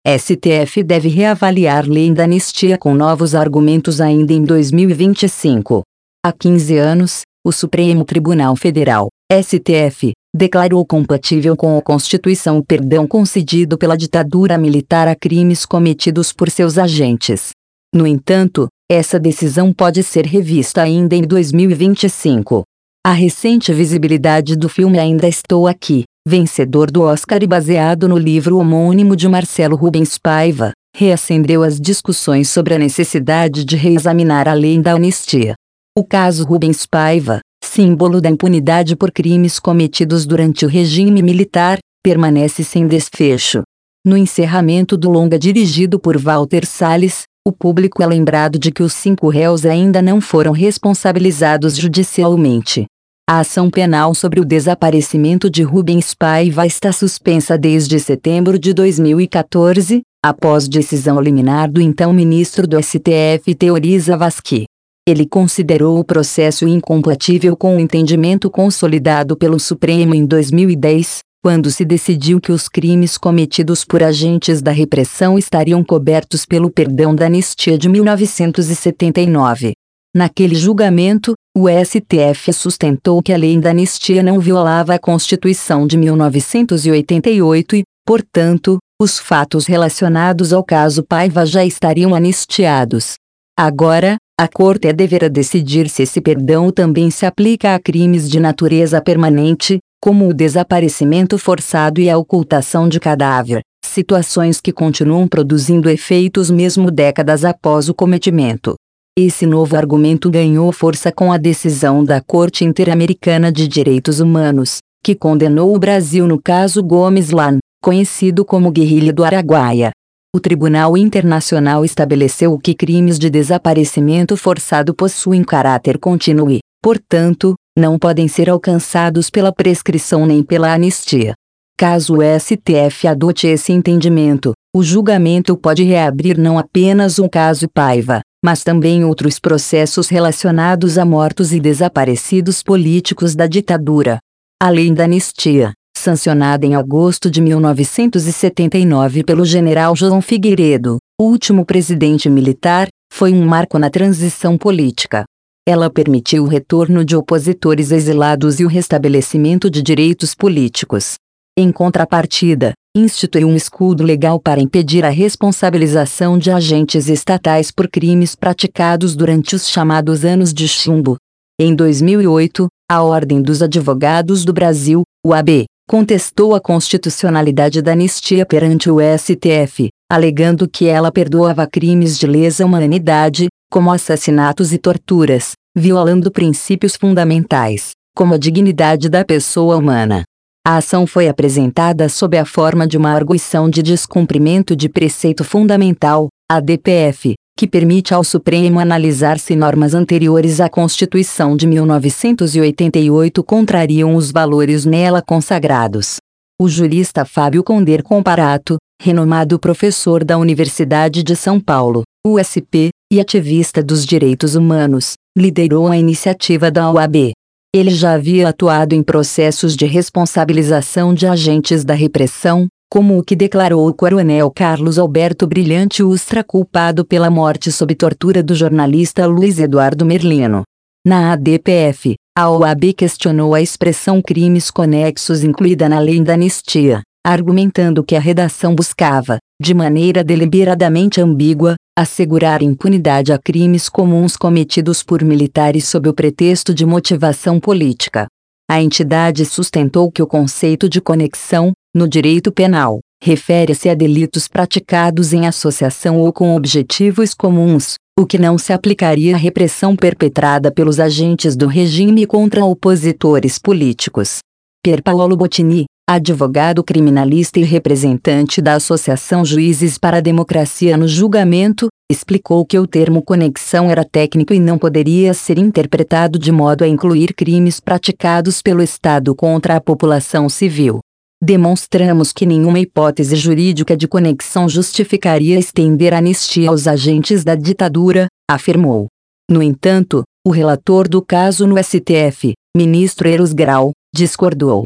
STF deve reavaliar lei da anistia com novos argumentos ainda em 2025. Há 15 anos, o Supremo Tribunal Federal, STF, declarou compatível com a Constituição o perdão concedido pela ditadura militar a crimes cometidos por seus agentes. No entanto, essa decisão pode ser revista ainda em 2025. A recente visibilidade do filme Ainda Estou Aqui, vencedor do Oscar e baseado no livro homônimo de Marcelo Rubens Paiva, reacendeu as discussões sobre a necessidade de reexaminar a lei da anistia. O caso Rubens Paiva, símbolo da impunidade por crimes cometidos durante o regime militar, permanece sem desfecho. No encerramento do longa dirigido por Walter Salles, o público é lembrado de que os 5 réus ainda não foram responsabilizados judicialmente. A ação penal sobre o desaparecimento de Rubens Paiva está suspensa desde setembro de 2014, após decisão liminar do então ministro do STF Teori Zavascki. Ele considerou o processo incompatível com o entendimento consolidado pelo Supremo em 2010, quando se decidiu que os crimes cometidos por agentes da repressão estariam cobertos pelo perdão da anistia de 1979. Naquele julgamento, o STF sustentou que a lei da anistia não violava a Constituição de 1988 e, portanto, os fatos relacionados ao caso Paiva já estariam anistiados. Agora, a Corte deverá decidir se esse perdão também se aplica a crimes de natureza permanente, como o desaparecimento forçado e a ocultação de cadáver, situações que continuam produzindo efeitos mesmo décadas após o cometimento. Esse novo argumento ganhou força com a decisão da Corte Interamericana de Direitos Humanos, que condenou o Brasil no caso Gomes Lan, conhecido como Guerrilha do Araguaia. O Tribunal Internacional estabeleceu que crimes de desaparecimento forçado possuem caráter contínuo e, portanto, não podem ser alcançados pela prescrição nem pela anistia. Caso o STF adote esse entendimento, o julgamento pode reabrir não apenas um caso Paiva, mas também outros processos relacionados a mortos e desaparecidos políticos da ditadura. A lei da anistia, sancionada em agosto de 1979 pelo general João Figueiredo, último presidente militar, foi um marco na transição política. Ela permitiu o retorno de opositores exilados e o restabelecimento de direitos políticos. Em contrapartida, instituiu um escudo legal para impedir a responsabilização de agentes estatais por crimes praticados durante os chamados anos de chumbo. Em 2008, a Ordem dos Advogados do Brasil, OAB, contestou a constitucionalidade da anistia perante o STF, alegando que ela perdoava crimes de lesa humanidade, como assassinatos e torturas, violando princípios fundamentais, como a dignidade da pessoa humana. A ação foi apresentada sob a forma de uma arguição de descumprimento de preceito fundamental, ADPF, que permite ao Supremo analisar se normas anteriores à Constituição de 1988 contrariam os valores nela consagrados. O jurista Fábio Conder Comparato, renomado professor da Universidade de São Paulo, USP, e ativista dos direitos humanos, liderou a iniciativa da OAB. Ele já havia atuado em processos de responsabilização de agentes da repressão, como o que declarou o coronel Carlos Alberto Brilhante Ustra culpado pela morte sob tortura do jornalista Luiz Eduardo Merlino. Na ADPF, a OAB questionou a expressão crimes conexos incluída na lei da anistia, argumentando que a redação buscava, de maneira deliberadamente ambígua, assegurar impunidade a crimes comuns cometidos por militares sob o pretexto de motivação política. A entidade sustentou que o conceito de conexão, no direito penal, refere-se a delitos praticados em associação ou com objetivos comuns, o que não se aplicaria à repressão perpetrada pelos agentes do regime contra opositores políticos. Pier Paolo Bottini, advogado criminalista e representante da Associação Juízes para a Democracia no julgamento, explicou que o termo conexão era técnico e não poderia ser interpretado de modo a incluir crimes praticados pelo Estado contra a população civil. Demonstramos que nenhuma hipótese jurídica de conexão justificaria estender a anistia aos agentes da ditadura, afirmou. No entanto, o relator do caso no STF, ministro Eros Grau, discordou.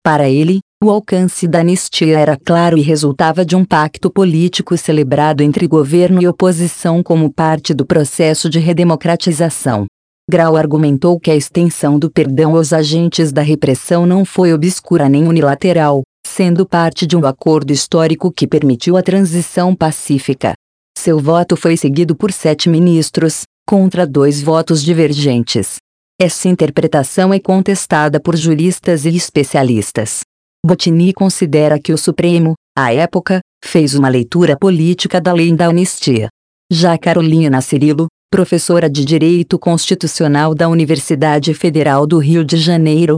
Para ele, o alcance da anistia era claro e resultava de um pacto político celebrado entre governo e oposição como parte do processo de redemocratização. Grau argumentou que a extensão do perdão aos agentes da repressão não foi obscura nem unilateral, sendo parte de um acordo histórico que permitiu a transição pacífica. Seu voto foi seguido por 7 ministros, contra 2 votos divergentes. Essa interpretação é contestada por juristas e especialistas. Botini considera que o Supremo, à época, fez uma leitura política da lei da anistia. Já Carolina Cirilo, professora de Direito Constitucional da Universidade Federal do Rio de Janeiro,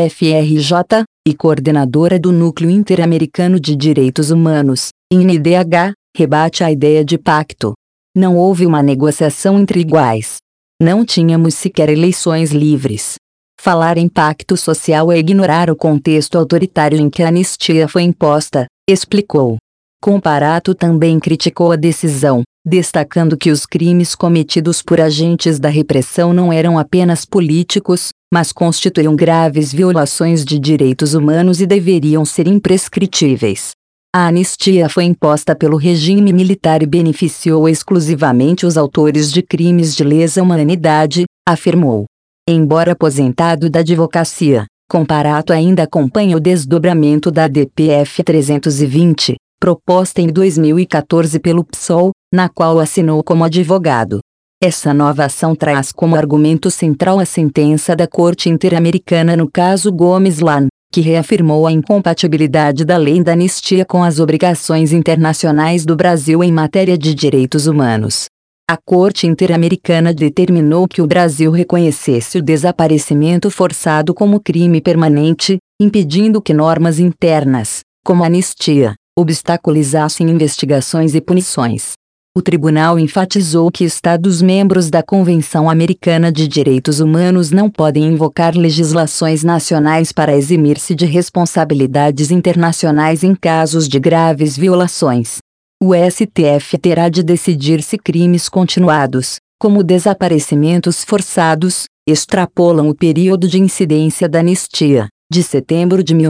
UFRJ, e coordenadora do Núcleo Interamericano de Direitos Humanos, INDH, rebate a ideia de pacto. Não houve uma negociação entre iguais. Não tínhamos sequer eleições livres. Falar em pacto social é ignorar o contexto autoritário em que a anistia foi imposta, explicou. Comparato também criticou a decisão, destacando que os crimes cometidos por agentes da repressão não eram apenas políticos, mas constituíam graves violações de direitos humanos e deveriam ser imprescritíveis. A anistia foi imposta pelo regime militar e beneficiou exclusivamente os autores de crimes de lesa humanidade, afirmou. Embora aposentado da advocacia, Comparato ainda acompanha o desdobramento da DPF 320, proposta em 2014 pelo PSOL, na qual assinou como advogado. Essa nova ação traz como argumento central a sentença da Corte Interamericana no caso Gomes Lan, que reafirmou a incompatibilidade da lei da anistia com as obrigações internacionais do Brasil em matéria de direitos humanos. A Corte Interamericana determinou que o Brasil reconhecesse o desaparecimento forçado como crime permanente, impedindo que normas internas, como a anistia, obstaculizassem investigações e punições. O tribunal enfatizou que Estados-membros da Convenção Americana de Direitos Humanos não podem invocar legislações nacionais para eximir-se de responsabilidades internacionais em casos de graves violações. O STF terá de decidir se crimes continuados, como desaparecimentos forçados, extrapolam o período de incidência da anistia, de setembro de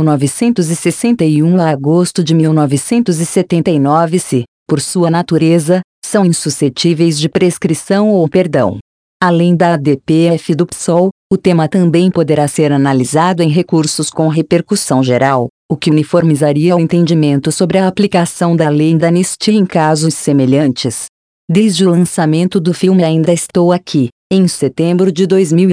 1961 a agosto de 1979 se, por sua natureza, são insuscetíveis de prescrição ou perdão. Além da ADPF do PSOL, o tema também poderá ser analisado em recursos com repercussão geral, o que uniformizaria o entendimento sobre a aplicação da lei da anistia em casos semelhantes. Desde o lançamento do filme Ainda Estou Aqui, em setembro de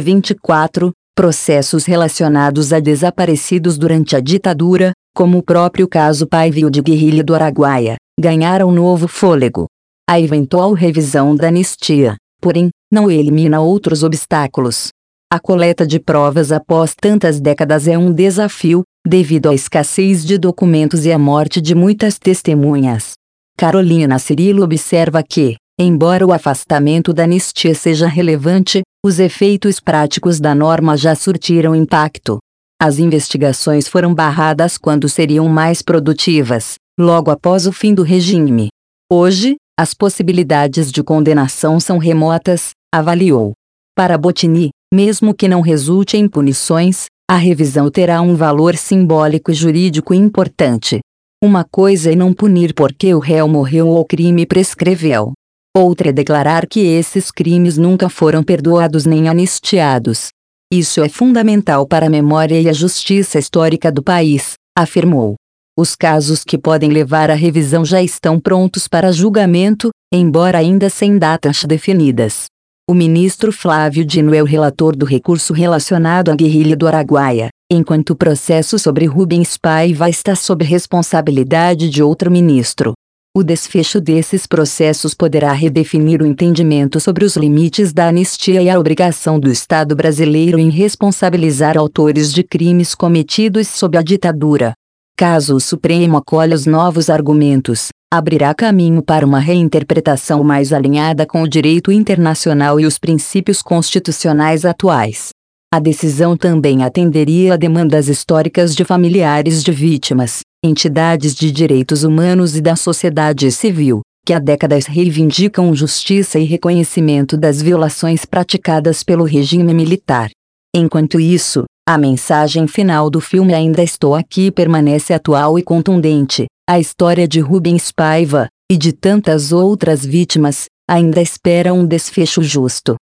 2024, processos relacionados a desaparecidos durante a ditadura, como o próprio caso Paivio de Guerrilha do Araguaia, ganharam novo fôlego. A eventual revisão da anistia, porém, não elimina outros obstáculos. A coleta de provas após tantas décadas é um desafio, devido à escassez de documentos e à morte de muitas testemunhas. Carolina Cirilo observa que, embora o afastamento da anistia seja relevante, os efeitos práticos da norma já surtiram impacto. As investigações foram barradas quando seriam mais produtivas, logo após o fim do regime. Hoje, as possibilidades de condenação são remotas, avaliou. Para Botini, mesmo que não resulte em punições, a revisão terá um valor simbólico e jurídico importante. Uma coisa é não punir porque o réu morreu ou o crime prescreveu. Outra é declarar que esses crimes nunca foram perdoados nem anistiados. Isso é fundamental para a memória e a justiça histórica do país, afirmou. Os casos que podem levar à revisão já estão prontos para julgamento, embora ainda sem datas definidas. O ministro Flávio Dino é o relator do recurso relacionado à guerrilha do Araguaia, enquanto o processo sobre Rubens Paiva está sob responsabilidade de outro ministro. O desfecho desses processos poderá redefinir o entendimento sobre os limites da anistia e a obrigação do Estado brasileiro em responsabilizar autores de crimes cometidos sob a ditadura. Caso o Supremo acolha os novos argumentos, abrirá caminho para uma reinterpretação mais alinhada com o direito internacional e os princípios constitucionais atuais. A decisão também atenderia a demandas históricas de familiares de vítimas, entidades de direitos humanos e da sociedade civil, que há décadas reivindicam justiça e reconhecimento das violações praticadas pelo regime militar. Enquanto isso, A mensagem final do filme Ainda Estou Aqui permanece atual e contundente. A história de Rubens Paiva, e de tantas outras vítimas, ainda espera um desfecho justo.